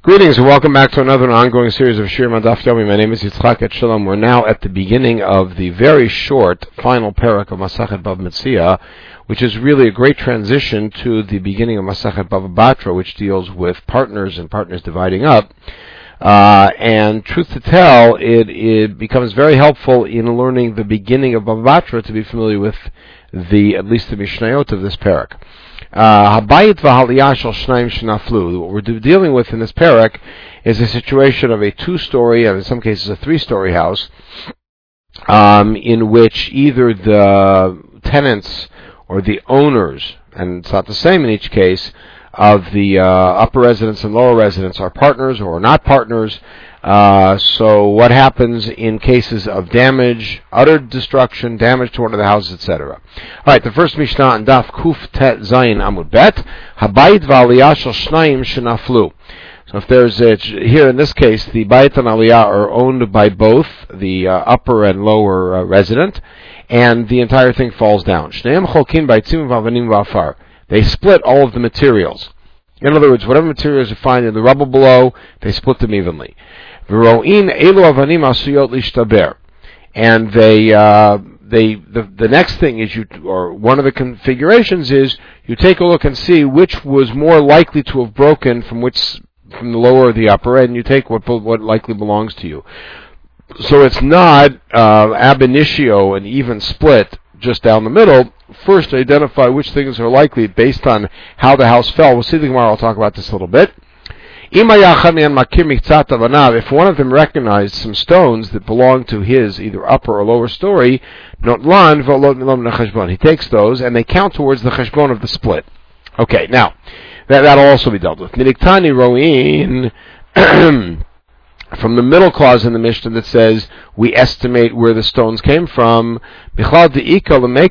Greetings and welcome back to another ongoing series of Shir Madaf Yomi. My name is Yitzchak Etshalom. We're now at the beginning of the very short final parak of Masachet Bava Metzia, which is really a great transition to the beginning of Masachet Bava Batra, which deals with partners and partners dividing up. And truth to tell, it becomes very helpful in learning the beginning of Bava Batra to be familiar with at least the Mishnayot of this parak. Habayit v'haliyah shel shnayim shenaflu. What we're dealing with in this parak is a situation of a two-story, and in some cases a three-story house, in which either the tenants or the owners, and it's not the same in each case, of the upper residence and lower residence are partners or not partners. So what happens in cases of damage, utter destruction, damage to one of the houses, etc. Alright, the first Mishnah on Daf Kuf Tet Zayin Amud Bet, Habayit v'aliyah shel shnayim shenaflu. So if there's here in this case, the Bayit and Aliyah are owned by both the upper and lower resident, and the entire thing falls down. Shneim cholkin baitzim v'avanim v'afar. They split all of the materials. In other words, whatever materials you find in the rubble below, they split them evenly. And the next thing is one of the configurations is you take a look and see which was more likely to have broken from the lower or the upper, and you take what likely belongs to you. So it's not ab initio an even split just down the middle. First, identify which things are likely based on how the house fell. We'll see the Gemara. I'll talk about this a little bit. If one of them recognized some stones that belong to his either upper or lower story, he takes those and they count towards the cheshbon of the split. Okay, now, that'll also be dealt with. From the middle clause in the Mishnah that says we estimate where the stones came from, so the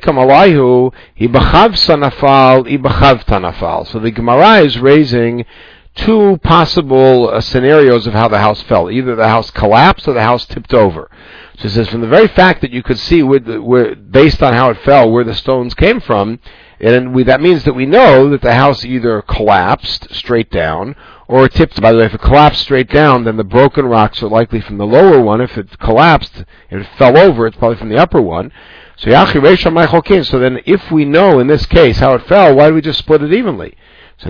Gemara is raising two possible scenarios of how the house fell. Either the house collapsed or the house tipped over. So it says from the very fact that you could see where based on how it fell, where the stones came from, and that means that we know that the house either collapsed straight down or tipped. By the way, if it collapsed straight down, then the broken rocks are likely from the lower one. If it collapsed, if it fell over, it's probably from the upper one. So then if we know in this case how it fell, why do we just split it evenly? So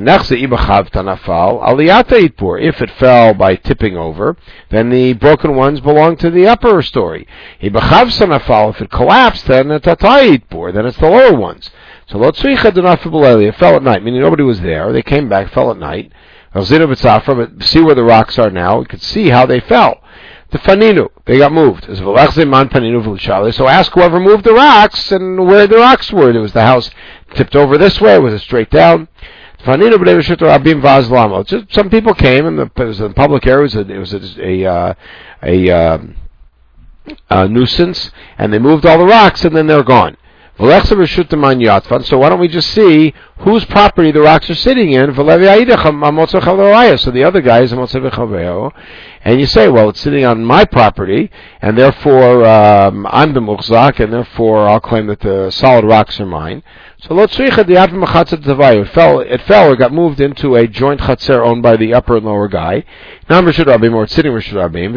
if it fell by tipping over, then the broken ones belong to the upper story. If it collapsed, then it's the lower ones. So it fell at night, meaning nobody was there. They came back, fell at night. But see where the rocks are now. We could see how they fell. The faninu, they got moved. So ask whoever moved the rocks and where the rocks were. Was the house tipped over this way? Was it straight down? Just some people came, and it was in the public area. It was a nuisance, and they moved all the rocks, and then they're gone. So why don't we just see whose property the rocks are sitting in? So the other guy is and you say, well, it's sitting on my property, and therefore I'm the muchzak, and therefore I'll claim that the solid rocks are mine. So it fell or got moved into a joint chatzer owned by the upper and lower guy. Now Rishut Rabim, or it's sitting Rishut Rabim.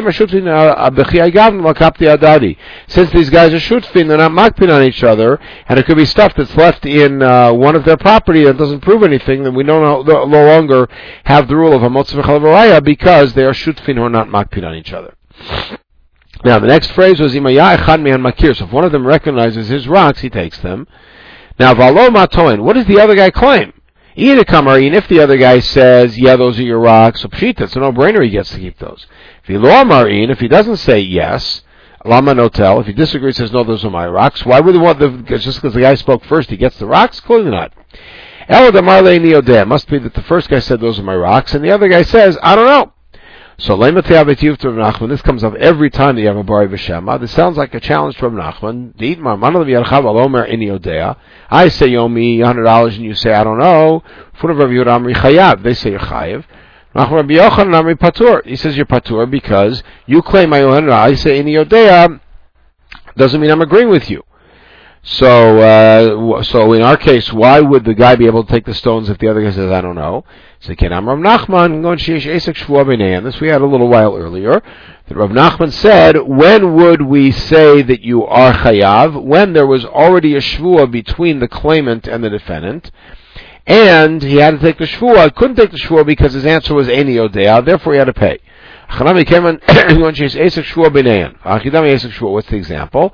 Since these guys are shutfin, they're not makpin on each other, and it could be stuff that's left in one of their property that doesn't prove anything, then we no longer have the rule of hamotz v'chalav because they are shutfin who are not makpin on each other. Now the next phrase was imaya echad me'an makir. So if one of them recognizes his rocks, he takes them. Now, valo matoin, what does the other guy claim? If the other guy says, yeah, those are your rocks, so pshita, it's a no-brainer, he gets to keep those. If he doesn't say yes, lama notel, if he disagrees, says, no, those are my rocks, why would just because the guy spoke first, he gets the rocks? Clearly not. It must be that the first guy said, those are my rocks, and the other guy says, I don't know. So, this comes up every time that you have a Bari V'Shema. This sounds like a challenge from Nachman. I say, you owe me $100, and you say, I don't know. They say, you're chayiv. He says, you're patur, because you claim I owe $100. I say, ini yodea, doesn't mean I'm agreeing with you. So in our case, why would the guy be able to take the stones if the other guy says, I don't know? So Rav Nachman, this we had a little while earlier, that Rav Nachman said, when would we say that you are chayav? When there was already a shvuah between the claimant and the defendant, and he had to take the shvuah, couldn't take the shvuah because his answer was Eini Yodea, therefore he had to pay. What's the example?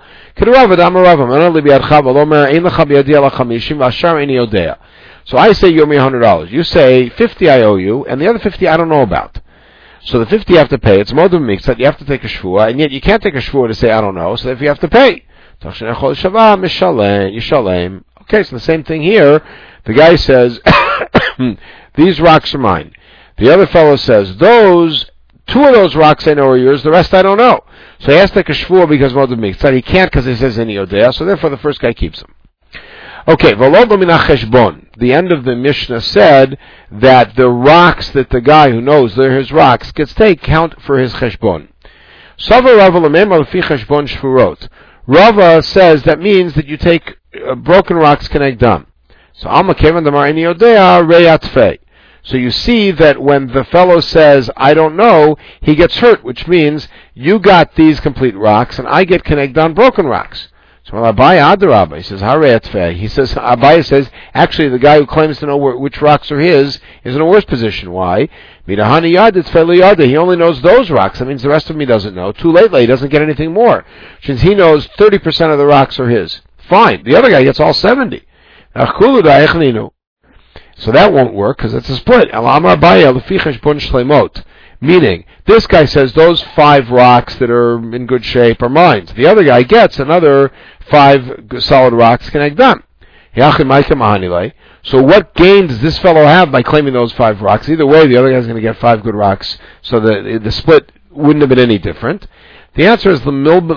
So I say you owe me $100. You say 50 I owe you, and the other 50 I don't know about. So the 50 you have to pay. It's modem mixed. You have to take a shvuah, and yet you can't take a shvuah to say I don't know. So if you have to pay, okay. So the same thing here. The guy says, "These rocks are mine." The other fellow says, two of those rocks I know are yours, the rest I don't know. So he has to take a shvuah because modem mixed. He can't because he says Eini Yodea, so therefore the first guy keeps them. Okay, the end of the Mishnah said that the rocks that the guy who knows they're his rocks gets take count for his cheshbon. Rava says that means that you take broken rocks kenegdam. So so you see that when the fellow says, I don't know, he gets hurt, which means you got these complete rocks and I get kenegdam broken rocks. So Abaye Adarabba, he says, he says, Abaye says, actually the guy who claims to know which rocks are his is in a worse position. Why? He only knows those rocks. That means the rest of him he doesn't know. Too late, he doesn't get anything more. Since he knows 30% of the rocks are his. Fine. The other guy gets all 70. So that won't work because it's a split. Meaning, this guy says those 5 rocks that are in good shape are mine. The other guy gets another 5 solid rocks kenegdam. So what gain does this fellow have by claiming those 5 rocks? Either way, the other guy's going to get 5 good rocks, so the split wouldn't have been any different. The answer is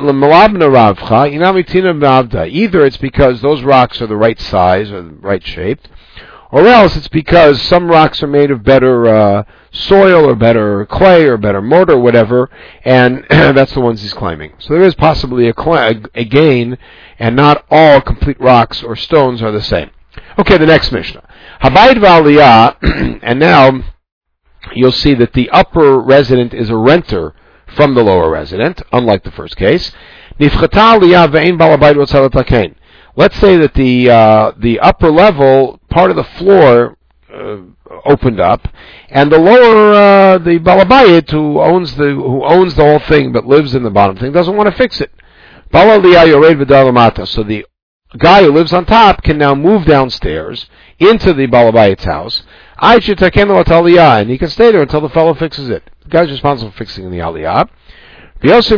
either it's because those rocks are the right size or the right shape, or else it's because some rocks are made of better soil or better clay or better mortar or whatever, and that's the ones he's claiming. So there is possibly a gain, and not all complete rocks or stones are the same. Okay, the next Mishnah. Habayit v'aliyah, and now you'll see that the upper resident is a renter from the lower resident, unlike the first case. Nifchata aliyah ve'ein bal habayit rotzeh letaken. Let's say that the upper level, part of the floor opened up, and the lower, the balabayit who owns the whole thing but lives in the bottom thing doesn't want to fix it. So the guy who lives on top can now move downstairs into the balabayit's house, and he can stay there until the fellow fixes it. The guy's responsible for fixing the aliyah. It's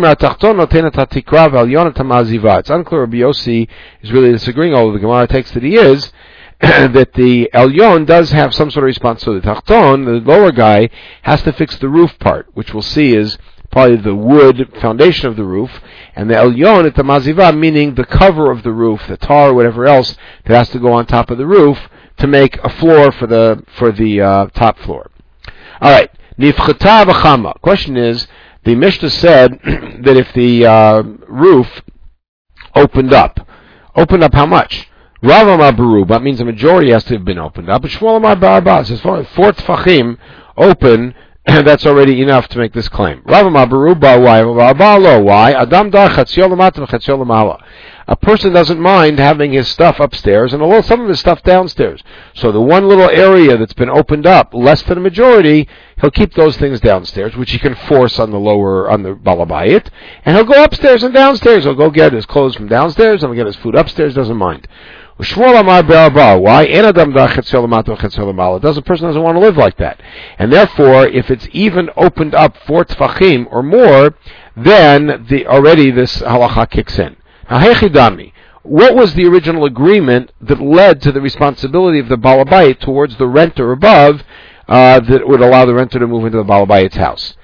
unclear Rabbi Yossi is really disagreeing, although the Gemara takes that he is, that the Elyon does have some sort of responsibility. Tachton, the lower guy, has to fix the roof part, which we'll see is probably the wood foundation of the roof, and the Elyon at the Maziva, meaning the cover of the roof, the tar or whatever else that has to go on top of the roof to make a floor for the top floor. Alright, Nifchata v'chama. Question is, the Mishnah said that if the roof opened up how much? Rav Amar Baruba means the majority has to have been opened up. But Shmuel Amar Barabas says 4 tfachim open, that's already enough to make this claim. Rav Amar Baruba, why? Adam dar chatzio l'mata v'chatzio l'mala. A person doesn't mind having his stuff upstairs and some of his stuff downstairs. So the one little area that's been opened up, less than a majority, he'll keep those things downstairs, which he can force on the balabayit, and he'll go upstairs and downstairs. He'll go get his clothes from downstairs, and he'll get his food upstairs, doesn't mind. Why? A person doesn't want to live like that. And therefore, if it's even opened up 4 tfachim or more, then already this halacha kicks in. What was the original agreement that led to the responsibility of the balabayit towards the renter above that would allow the renter to move into the balabayit's house?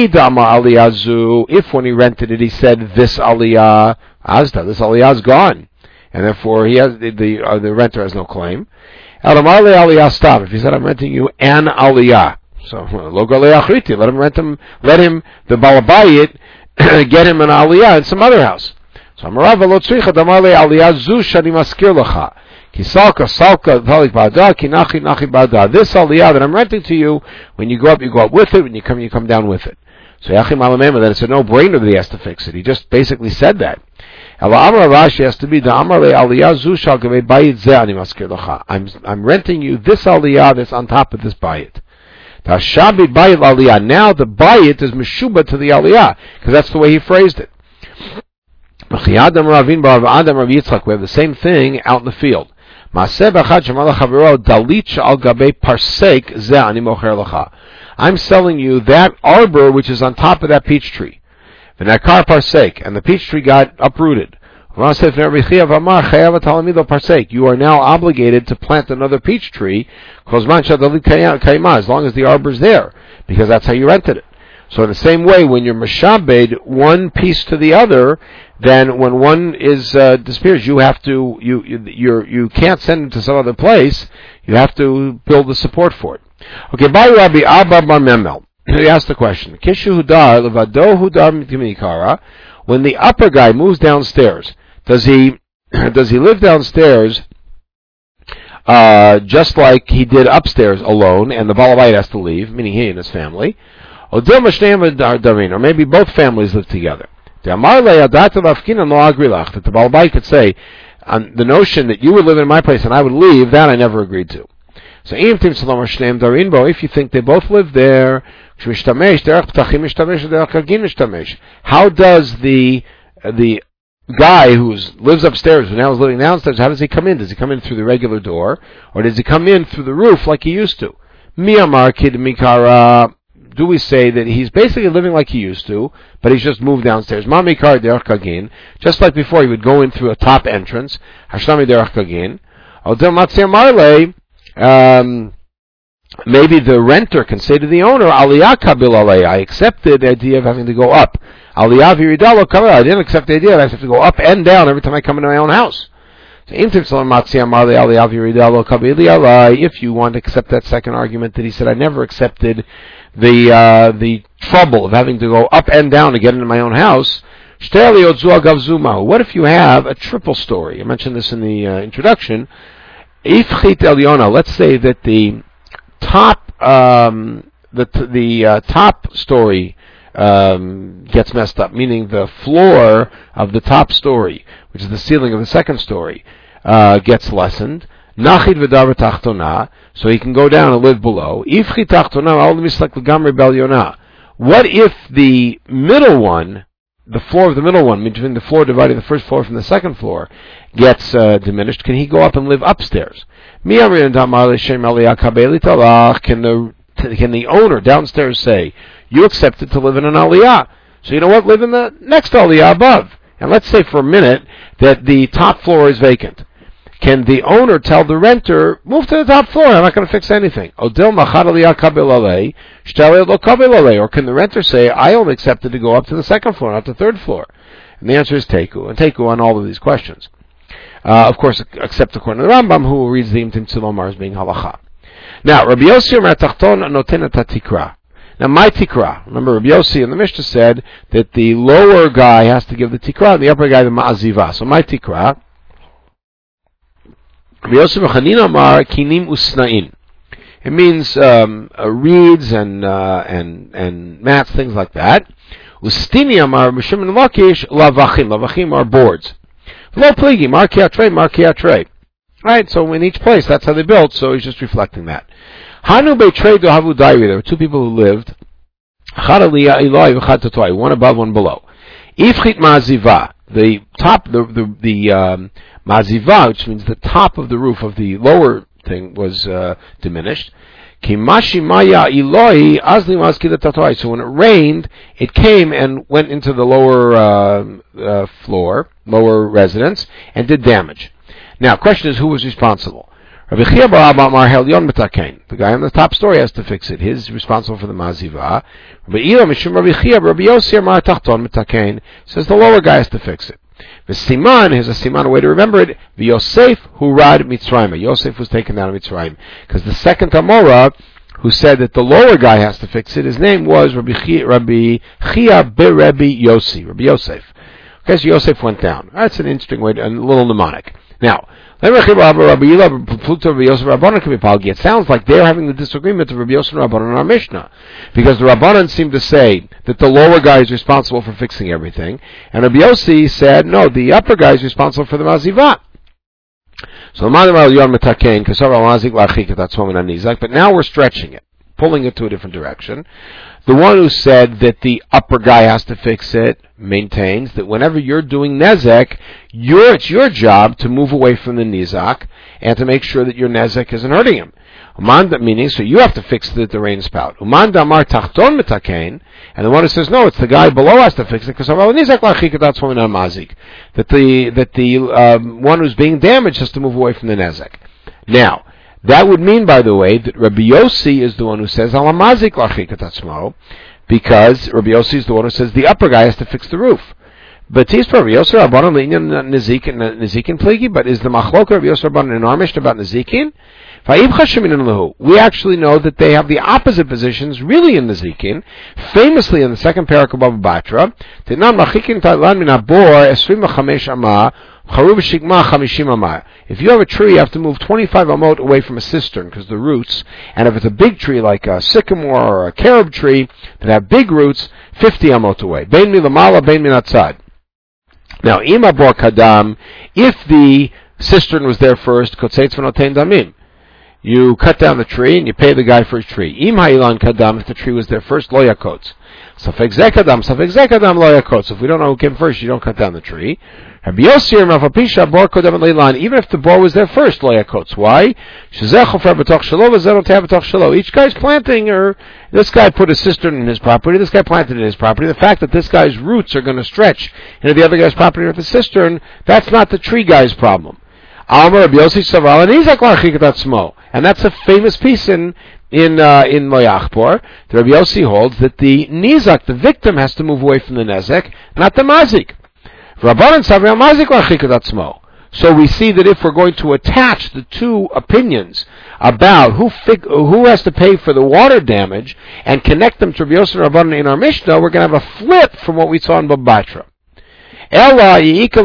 If when he rented it he said this aliyah is gone, and therefore he has the renter has no claim. If he said I'm renting you an aliyah, so let him the balabayit get him an aliyah in some other house. So Amarava lo tzricha damar le aliyah zu shani maskir lecha. Ki salka talik ba'ada, ki nachi ba'ada. This aliyah that I'm renting to you, when you go up with it. When you come down with it. So Yachim Alamema, that it's a no-brainer that he has to fix it. He just basically said that. I'm renting you this aliyah that's on top of this bayit. Now the bayit is meshuba to the aliyah, because that's the way he phrased it. We have the same thing out in the field. I'm selling you that arbor which is on top of that peach tree. V'nakar parsek, and the peach tree got uprooted. You are now obligated to plant another peach tree, as long as the arbor is there, because that's how you rented it. So in the same way, when you're meshabed one piece to the other, then when one is disappears, you have to you can't send it to some other place. You have to build the support for it. Okay, by Rabbi Abba Bar Memel, he asked the question: Kishu hudar levado hudar mitikara. When the upper guy moves downstairs, does he live downstairs just like he did upstairs alone, and the balabait has to leave, meaning he and his family? Or maybe both families live together. That the balabait could say, the notion that you would live in my place and I would leave, that I never agreed to. So if you think they both live there, how does the guy who lives upstairs, who now is living downstairs, how does he come in? Does he come in through the regular door, or does he come in through the roof like he used to? Do we say that he's basically living like he used to, but he's just moved downstairs? Just like before, he would go in through a top entrance. Maybe the renter can say to the owner, Aliyah kabil alay, I accepted the idea of having to go up. Aliyah viridalo kabil, I didn't accept the idea that I have to go up and down every time I come into my own house. So if you want to accept that second argument that he said, I never accepted the trouble of having to go up and down to get into my own house, what if you have a triple story? I mentioned this in the introduction. Let's say that the top top story gets messed up, meaning the floor of the top story, which is the ceiling of the second story, gets lessened. Nachid v'davar tachtona, so he can go down and live below. Ifchi tachtona, what if the middle one, the floor of the middle one, between the floor dividing the first floor from the second floor, gets diminished? Can he go up and live upstairs? Can the owner downstairs say, you accepted to live in an aliyah, so you know what, live in the next aliyah above? And let's say for a minute that the top floor is vacant. Can the owner tell the renter, move to the top floor, I'm not going to fix anything? Or can the renter say, I only accepted to go up to the second floor, not the third floor? And the answer is teku, and teku on all of these questions. Of course, except according to the Rambam, who reads the Imtim Tzilomar as being halacha. Now, Rabbi Yossi Omer Tachton noten et tikra. Now, my tikra. Remember, Rabbi Yossi in the Mishnah said that the lower guy has to give the tikra, and the upper guy the ma'aziva. So, my tikra. Rabbi Yossi Mechanina Amar kinim usnain. It means reeds and mats, things like that. Ustini Amar Mishim and Lakish lavachim. Lavachim are boards. Lo pligi, markiatre. Right, so in each place, that's how they built, so he's just reflecting that. Hanu be'trei dohavu dairi, there were two people who lived. Chad aliyah ilai v'chad tatoi, one above, one below. Ifchit maziva, the top, the maziva, which means the top of the roof of the lower thing, was diminished. Kimashi maya iloi azli maskida tatoi, so when it rained, it came and went into the lower floor, lower residence, and did damage. Now, question is, who was responsible? The guy on the top story has to fix it. He's responsible for the maziva. Says the lower guy has to fix it. The siman, here's a siman, a way to remember it. The Yosef who rad Mitzrayim. Yosef was taken down to Mitzrayim. Because the second Amora, who said that the lower guy has to fix it, his name was Rabbi Chia Berebi Yossi, Rabbi Yosef. Okay, so Yosef went down. That's an interesting way, a little mnemonic. Now, it sounds like they're having the disagreement of Rabbi Yosef and Rabbanan in our Mishnah, because the Rabbanan seem to say that the lower guy is responsible for fixing everything, and Rabbi Yossi said, no, the upper guy is responsible for the mazivah. So, but now we're stretching it, pulling it to a different direction. The one who said that the upper guy has to fix it maintains that whenever you're doing nezek, it's your job to move away from the nizak and to make sure that your nezek isn't hurting him. Meaning, so you have to fix the rain spout. And the one who says, no, it's the guy below has to fix it, because that the one who's being damaged has to move away from the nezek. Now, that would mean, by the way, that Rabbi Yossi is the one who says, because Rabbi Yossi is the one who says the upper guy has to fix the roof. But is the machlok Rabbi Yossi Rabbanan in our Mishnah about Nezikin? We actually know that they have the opposite positions really in Nezikin, famously in the second parak of Bava Batra. If you have a tree, you have to move 25 amot away from a cistern because the roots, and if it's a big tree like a sycamore or a carob tree that have big roots, 50 amot away. Bein milamala, bein minatzad. Now, ima bor kadam, if the cistern was there first, kotzeitz v'notein damim. You cut down the tree and you pay the guy for his tree. Im ha'ilan kadam, if the tree was there first, lo yakotz. Safek zekadam lo yakotz. If we don't know who came first, you don't cut down the tree. Even if the bor was there first, lo yakotz. Why? Each guy's planting, or this guy put a cistern in his property, this guy planted in his property. The fact that this guy's roots are going to stretch into the other guy's property with the cistern, that's not the tree guy's problem. And that's a famous piece in Loyachpor. The Rabbi Yossi holds that the nizak, the victim, has to move away from the nezek, not the mazik. So we see that if we're going to attach the two opinions about who has to pay for the water damage and connect them to Rabbi Yossi and Rabbanan in our Mishnah, we're going to have a flip from what we saw in Bava Batra. And we're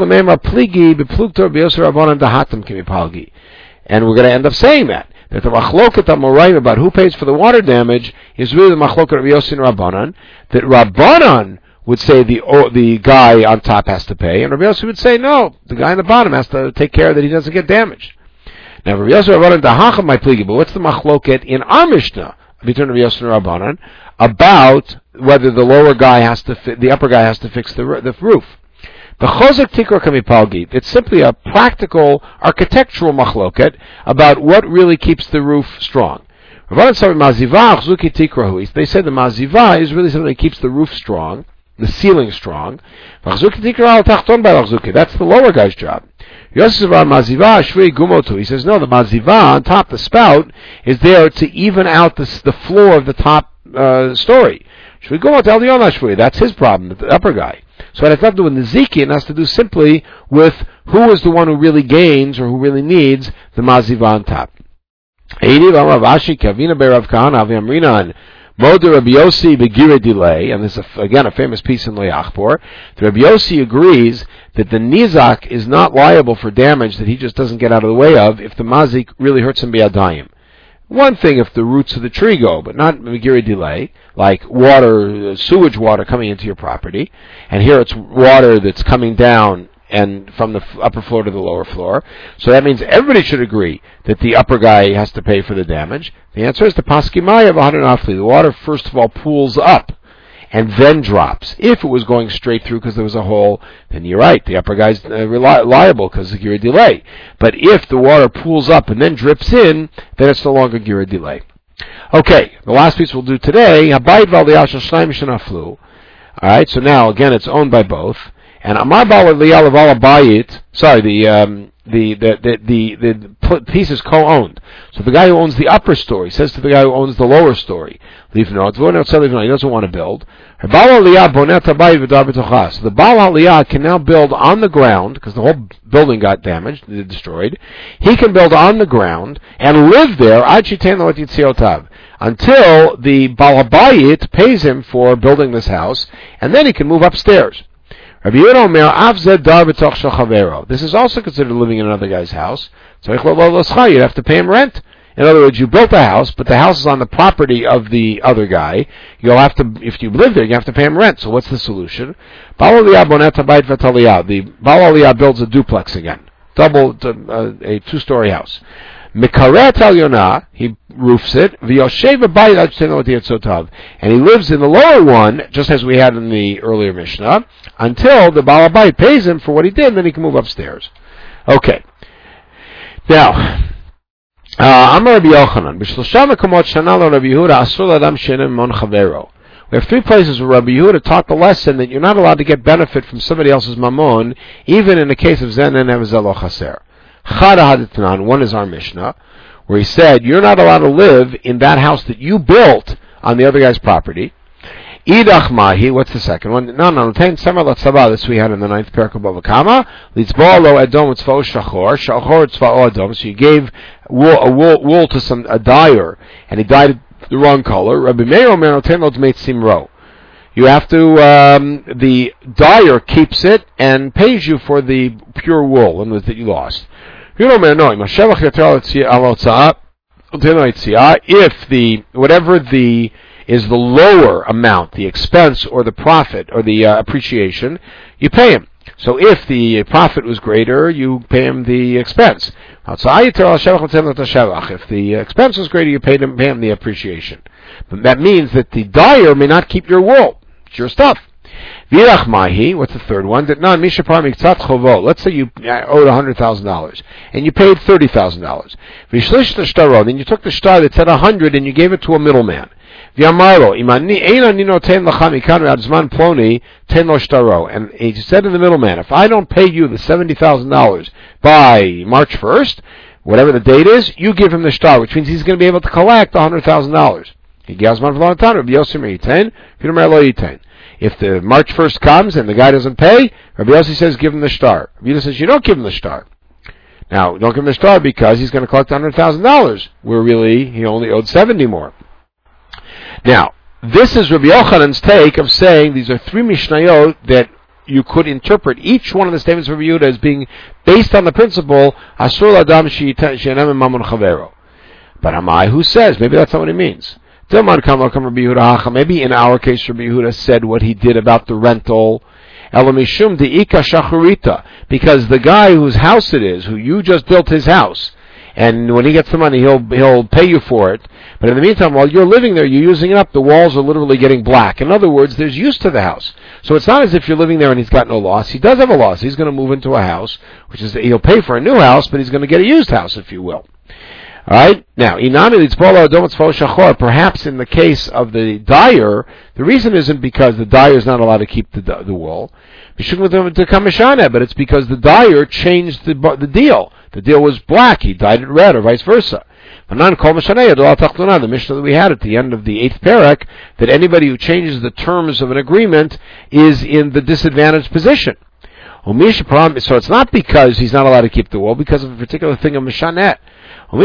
going to end up saying that the machloket amoraim about who pays for the water damage is really the machloket of Rabbi Yossi and Rabbanan. That Rabbanan would say the guy on top has to pay, and Rabbi Yossi would say no, the guy on the bottom has to take care that he doesn't get damaged. Now Rabbi Yossi and Rabbanan dahacham my pligi, but what's the machloket in our Mishnah between Rabbi Yossi and Rabbanan about whether the lower guy the upper guy has to fix the roof? It's simply a practical, architectural machloket about what really keeps the roof strong. They say the mazivah is really something that keeps the roof strong, the ceiling strong. That's the lower guy's job. He says, no, the mazivah on top, the spout, is there to even out the floor of the top story. That's his problem, the upper guy. So it has nothing to do with Nezikin, it has to do simply with who is the one who really gains or who really needs the mazivah on top. And this is again a famous piece in Loyachpor. The Rabbi Yossi agrees that the nizak is not liable for damage that he just doesn't get out of the way of if the mazik really hurts him biyadayim. One thing if the roots of the tree go, but not Megiri delay, like water, sewage water coming into your property, and here it's water that's coming down and from the upper floor to the lower floor. So that means everybody should agree that the upper guy has to pay for the damage. The answer is the Paskimaya of 100 Afli. The water first of all pools up and then drops. If it was going straight through because there was a hole, then you're right, the upper guy's liable because of Gira delay. But if the water pools up and then drips in, then it's no longer Gira delay. Okay, the last piece we'll do today, alright, so now again it's owned by both. And Amar Bal Liyal Bayit, sorry, the piece is co-owned. So the guy who owns the upper story says to the guy who owns the lower story, he doesn't want to build. So the Baal Aliyah can now build on the ground, because the whole building got damaged, destroyed. He can build on the ground and live there until the Baal Bayit pays him for building this house, and then he can move upstairs. Rabbi Yehuda Omer, Av zed dar b'toch shel chavero. This is also considered living in another guy's house. So you'd have to pay him rent. In other words, you built a house, but the house is on the property of the other guy. You'll have to, if you live there, you have to pay him rent. So what's the solution? Baal Aliyah bonet habayit v'taliyah. The Baal Aliyah builds a duplex again, a two-story house. Mekaret Alyonah, he roofs it. V'yoshev habayit ad shteno yetzotav, and he lives in the lower one, just as we had in the earlier Mishnah, until the Baal Habayit pays him for what he did, and then he can move upstairs. Okay. Now, Amar Rabbi Yochanan, b'shlosha mekomot shana lo Rabbi Yehuda asur l'adam she'eino mimon chavero. We have 3 places where Rabbi Yehuda taught the lesson that you're not allowed to get benefit from somebody else's mammon, even in the case of zen and evzel lo chaser. Chada haditnan, one is our Mishnah, where he said you're not allowed to live in that house that you built on the other guy's property. Idach mahi, what's the second one? No, this we had in the 9th parak of Bava Kama. Litzbo lo edom tzvao shachor tzvao edom. So you gave wool to a dyer, and he dyed it the wrong color. Rabbi Meir omer noten lo dmei tzimro. You have to, the dyer keeps it and pays you for the pure wool and that you lost. If whatever is the lower amount, the expense or the profit or the appreciation, you pay him. So if the profit was greater, you pay him the expense. If the expense was greater, you pay him the appreciation. But that means that the dyer may not keep your wool. It's your stuff. Virach mahi, what's the third one? That non mishapar miktzat chovo. Let's say you owed $100,000 and you paid $30,000. V'shlish the shtaro. Then you took the shtar that said 100 and you gave it to a middleman. V'amaro imani eina nino ten lacham ikan adzman ploni ten lo shtaro. And he said to the middleman, if I don't pay you the $70,000 by March 1st, whatever the date is, you give him the shtar, which means he's going to be able to collect $100,000. If the March 1st comes and the guy doesn't pay, Rabbi Yossi says give him the shtar. Rabbi Yossi says you don't give him the shtar. Now, don't give him the shtar because he's going to collect $100,000, where really he only owed 70 more. Now, this is Rabbi Yochanan's take of saying these are 3 Mishnayot that you could interpret each one of the statements of Rabbi Yehuda as being based on the principle Asur l'adam she'eino mamon chavero. But Amai, who says? Maybe that's not what he means. Maybe in our case, Rabbi Yehuda said what he did about the rental. Elamishum de'ika shachurita, because the guy whose house it is, who you just built his house, and when he gets the money, he'll pay you for it. But in the meantime, while you're living there, you're using it up. The walls are literally getting black. In other words, there's use to the house. So it's not as if you're living there and he's got no loss. He does have a loss. He's going to move into a house, which is he'll pay for a new house, but he's going to get a used house, if you will. Alright? Now, perhaps in the case of the dyer, the reason isn't because the dyer is not allowed to keep the wool, but it's because the dyer changed the deal. The deal was black, he dyed it red, or vice versa. The Mishnah that we had at the end of the 8th parak, that anybody who changes the terms of an agreement is in the disadvantaged position. So it's not because he's not allowed to keep the wool, because of a particular thing of Mishanet. And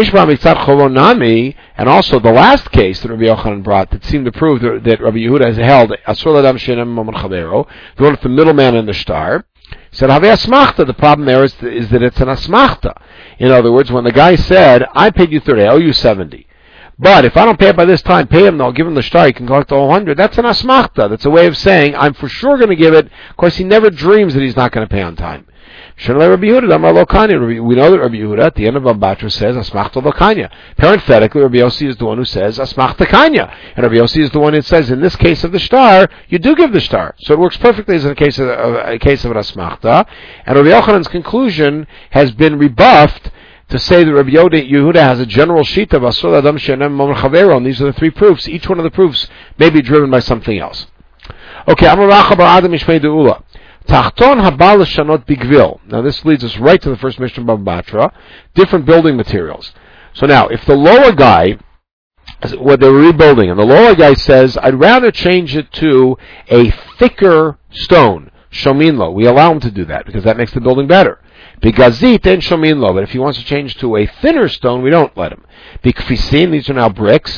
also the last case that Rabbi Yochanan brought that seemed to prove that Rabbi Yehuda has held Asur l'adam she'eino mamon chavero, the one with the middleman and the shtar. He said, Havei asmachta. The problem there is that it's an asmachta. In other words, when the guy said, I paid you 30, I owe you 70. But if I don't pay it by this time, pay him, I'll give him the shtar, he can collect the whole 100. That's an asmachta. That's a way of saying, I'm for sure going to give it. Of course, he never dreams that he's not going to pay on time. We know that Rabbi Yehuda at the end of Batra says asmachta lokanya. Parenthetically, Rabbi Yossi is the one who says asmachta kanya, and Rabbi Yossi is the one who says in this case of the shtar, you do give the shtar. So it works perfectly as in a case of an asmachta. And Rabbi Yochanan's conclusion has been rebuffed to say that Rabbi Yehuda has a general sheet of asur l'adam she'eino mamon chavero, and these are the 3 proofs. Each one of the proofs may be driven by something else. Okay, Amar Racha bar Adam Mishmei De'ula. Tachton habal l'shanot bigvil. Now this leads us right to the first Mishnah of Batra. Different building materials. So now, if the lower guy, what they're rebuilding, and the lower guy says, I'd rather change it to a thicker stone, shominlo. We allow him to do that because that makes the building better. Bigazit and shominlo. But if he wants to change to a thinner stone, we don't let him. Bikfisin, these are now bricks.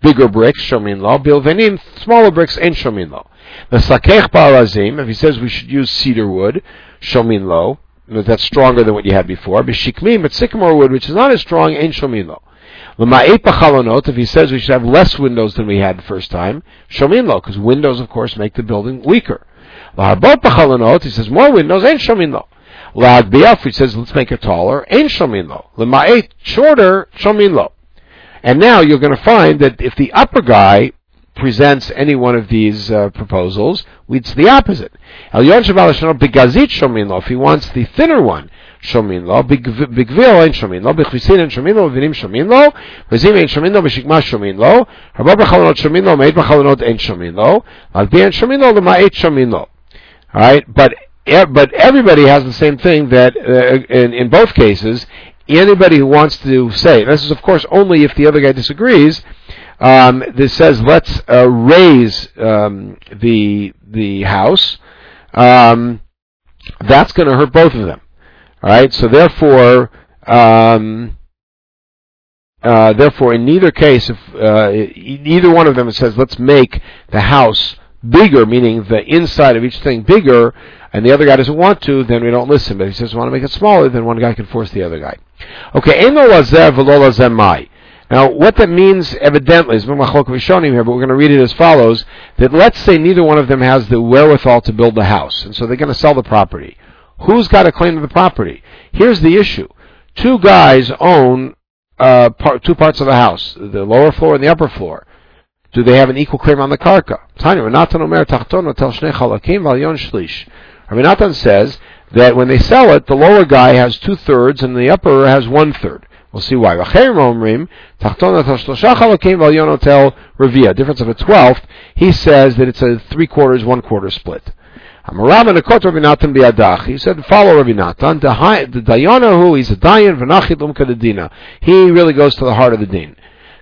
bigger bricks, shomin lo. Bilvenim, smaller bricks, ain't shomin lo. The sakech ba'arazim, if he says we should use cedar wood, shomin lo, that's stronger than what you had before. B'shikmim, but sycamore wood, which is not as strong, ain't shomin lo. L'ma'et b'chalonot, if he says we should have less windows than we had the first time, shomin lo, because windows, of course, make the building weaker. L'harbot b'chalonot, he says more windows, ain't shomin lo. L'ad bi'af, he says let's make it taller, ain't shomin lo. L'ma'et, shorter, shomin lo. And now you're going to find that if the upper guy presents any one of these proposals, it's the opposite. Elyon Shabbat Hashanah begazit shomin lo. If he wants the thinner one, shomin lo. Bigvil ain't shomin lo. Bechvisin ain't shomin lo. Vinim shomin lo. Vezim ain't shomin lo. Beshikma shomin lo. Harbah b'chalonot shomin lo. Meit b'chalonot ain't shomin lo. Alpi ain't shomin lo. L'ma'et shomin lo. All right, but everybody has the same thing that in both cases. Anybody who wants to say, this is of course only if the other guy disagrees. This says let's raise the house. That's going to hurt both of them. All right. So therefore, in neither case, if either one of them says let's make the house bigger, meaning the inside of each thing bigger, and the other guy doesn't want to, then we don't listen. But if he says we want to make it smaller, then one guy can force the other guy. Okay, eno lazeh v'lo lazeh mai. Now, what that means, evidently, is machlok rishonim here, but we're going to read it as follows: that let's say neither one of them has the wherewithal to build the house, and so they're going to sell the property. Who's got a claim to the property? Here's the issue: two guys own two parts of the house, the lower floor and the upper floor. Do they have an equal claim on the karka? Tanya, Natan omer tachton tel shnei chalakim v'alyon shlish. Rabbi Natan says that when they sell it, the lower guy has 2/3 and the upper has 1/3. We'll see why. Difference of a 12th. He says that it's a 3/4, 1/4 split. He said, follow Rabbi Natan. The Dayanahu, he's a Dayan, v'nachid l'mkadadina. He really goes to the heart of the din.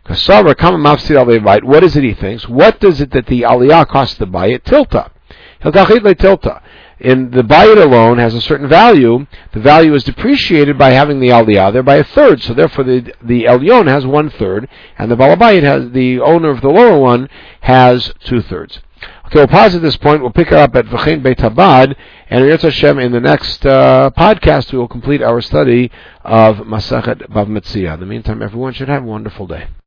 What is it he thinks? What does it that the aliyah costs to buy it? Tilta. Tilta. And the bayit alone has a certain value. The value is depreciated by having the aliyah there by 1/3. So therefore the elyon has 1/3, and the balabayit has, the owner of the lower one, has 2/3. Okay, we'll pause at this point. We'll pick it up at V'chein Beit Habad, and Yirtzeh Hashem, in the next podcast we will complete our study of Masachet Bava Metzia. In the meantime, everyone should have a wonderful day.